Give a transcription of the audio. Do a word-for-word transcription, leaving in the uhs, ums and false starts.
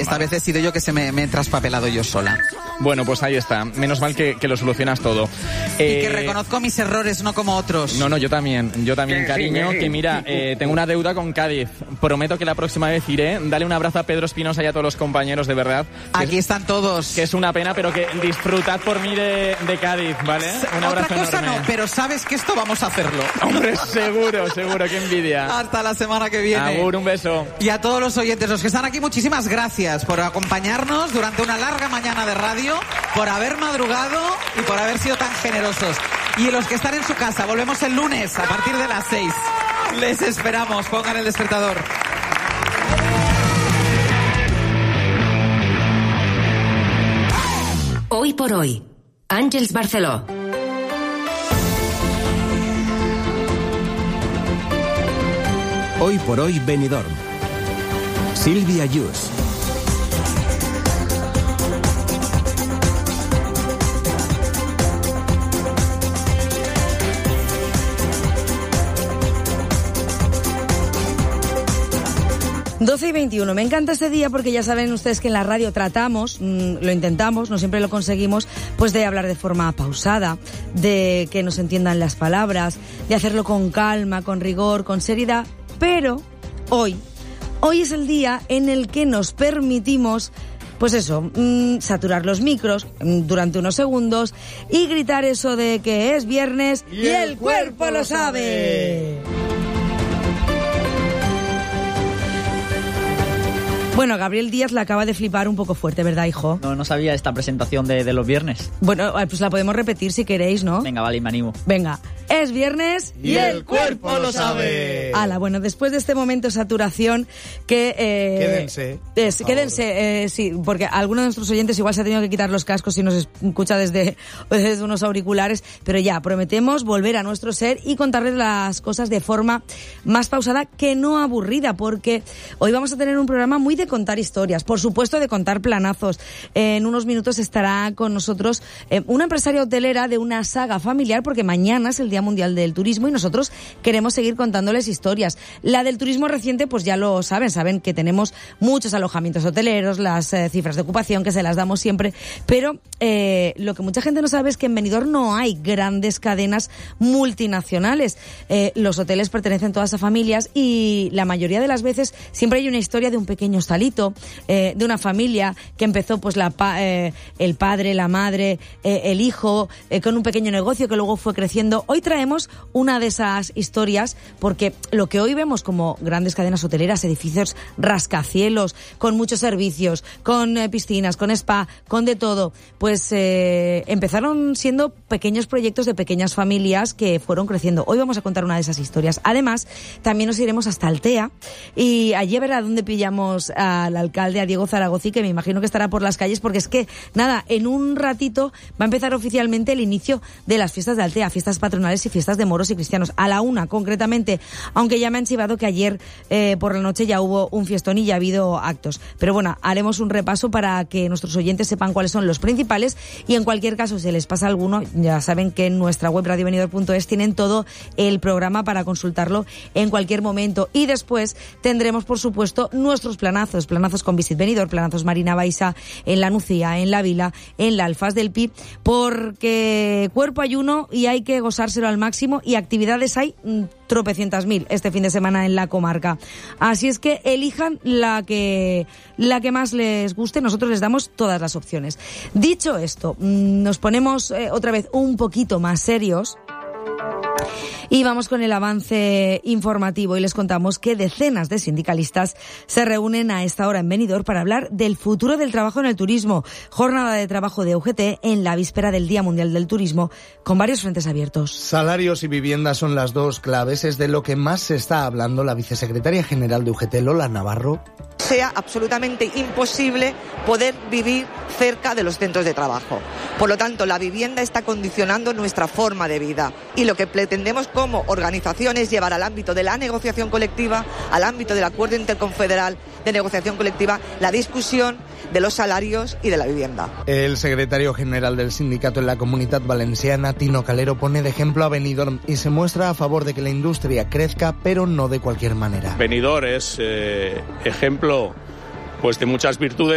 esta vez he sido yo que se me, me he traspapelado yo sola. Bueno, pues ahí está. Menos mal que, que lo solucionas todo. Eh... Y que reconozco mis errores, no como otros. No, no, yo también. Yo también, cariño. Que mira, eh, tengo una deuda con Cádiz. Prometo que la próxima vez iré. Dale un abrazo a Pedro Espinosa y a todos los compañeros, de verdad. Aquí es, están todos. Que es una pena, pero que disfrutad por mí de, de Cádiz, ¿vale? Un abrazo Otra cosa enorme. No, pero sabes que esto vamos a hacerlo. Hombre, seguro, seguro. Qué envidia. Hasta la semana que viene. Agur, un beso. Y a todos los oyentes, los que están aquí, muchísimas gracias por acompañarnos durante una larga mañana de radio, por haber madrugado y por haber sido tan generosos. Y los que están en su casa, volvemos el lunes a partir de las seis. Les esperamos, pongan el despertador. Hoy por hoy, Àngels Barceló. Hoy por hoy, Benidorm. Sílvia Yus. doce y veintiuno. Me encanta este día porque ya saben ustedes que en la radio tratamos, mmm, lo intentamos, no siempre lo conseguimos, pues de hablar de forma pausada, de que nos entiendan las palabras, de hacerlo con calma, con rigor, con seriedad, pero hoy, hoy es el día en el que nos permitimos, pues eso, mmm, saturar los micros mmm, durante unos segundos y gritar eso de que es viernes y, y el, el cuerpo, cuerpo lo sabe. Bueno, Gabriel Díaz la acaba de flipar un poco fuerte, ¿verdad, hijo? No, no sabía esta presentación de, de los viernes. Bueno, pues la podemos repetir si queréis, ¿no? Venga, vale, me animo. Venga, es viernes y, y el cuerpo lo sabe. Hala, bueno, después de este momento de saturación que... Eh, quédense. Es, quédense, eh, sí, porque alguno de nuestros oyentes igual se ha tenido que quitar los cascos si nos escucha desde, desde unos auriculares, pero ya, prometemos volver a nuestro ser y contarles las cosas de forma más pausada que no aburrida, porque hoy vamos a tener un programa muy de contar historias, por supuesto de contar planazos. En unos minutos estará con nosotros eh, una empresaria hotelera de una saga familiar, porque mañana es el Día Mundial del Turismo y nosotros queremos seguir contándoles historias. La del turismo reciente, pues ya lo saben, saben que tenemos muchos alojamientos hoteleros, las eh, cifras de ocupación que se las damos siempre, pero eh, lo que mucha gente no sabe es que en Benidorm no hay grandes cadenas multinacionales. Eh, los hoteles pertenecen todas a familias y la mayoría de las veces siempre hay una historia de un pequeño hostalito, eh, de una familia que empezó pues la pa- eh, el padre, la madre, eh, el hijo, eh, con un pequeño negocio que luego fue creciendo. Hoy traemos una de esas historias porque lo que hoy vemos como grandes cadenas hoteleras, edificios rascacielos, con muchos servicios, con eh, piscinas, con spa, con de todo, pues eh, empezaron siendo pequeños proyectos de pequeñas familias que fueron creciendo. Hoy vamos a contar una de esas historias. Además, también nos iremos hasta Altea y allí a ver a dónde pillamos al alcalde, a Diego Zaragoza, que me imagino que estará por las calles, porque es que, nada, en un ratito va a empezar oficialmente el inicio de las fiestas de Altea, fiestas patronales y fiestas de moros y cristianos, a la una concretamente, aunque ya me han chivado que ayer eh, por la noche ya hubo un fiestón y ya ha habido actos. Pero bueno, haremos un repaso para que nuestros oyentes sepan cuáles son los principales y en cualquier caso, si les pasa alguno, ya saben que en nuestra web radio benidorm punto es tienen todo el programa para consultarlo en cualquier momento. Y después tendremos, por supuesto, nuestros planazos, planazos con Visit Benidorm, planazos Marina Baixa, en la Nucía, en la Vila, en la Alfaz del Pi, porque cuerpo hay uno y hay que gozárselo al máximo y actividades hay tropecientas mil este fin de semana en la comarca. Así es que elijan la que, la que más les guste, nosotros les damos todas las opciones. Dicho esto, nos ponemos eh, otra vez un poquito más serios y vamos con el avance informativo y les contamos que decenas de sindicalistas se reúnen a esta hora en Benidorm para hablar del futuro del trabajo en el turismo. Jornada de trabajo de U G T en la víspera del Día Mundial del Turismo con varios frentes abiertos. Salarios y vivienda son las dos claves, es de lo que más se está hablando. La vicesecretaria general de U G T, Lola Navarro. Sea absolutamente imposible poder vivir cerca de los centros de trabajo. Por lo tanto, la vivienda está condicionando nuestra forma de vida y lo que pretendemos como organización es llevar al ámbito de la negociación colectiva, al ámbito del acuerdo interconfederal de negociación colectiva, la discusión de los salarios y de la vivienda. El secretario general del sindicato en la Comunitat Valenciana, Tino Calero, pone de ejemplo a Benidorm y se muestra a favor de que la industria crezca, pero no de cualquier manera. Benidorm es eh, ejemplo pues de muchas virtudes.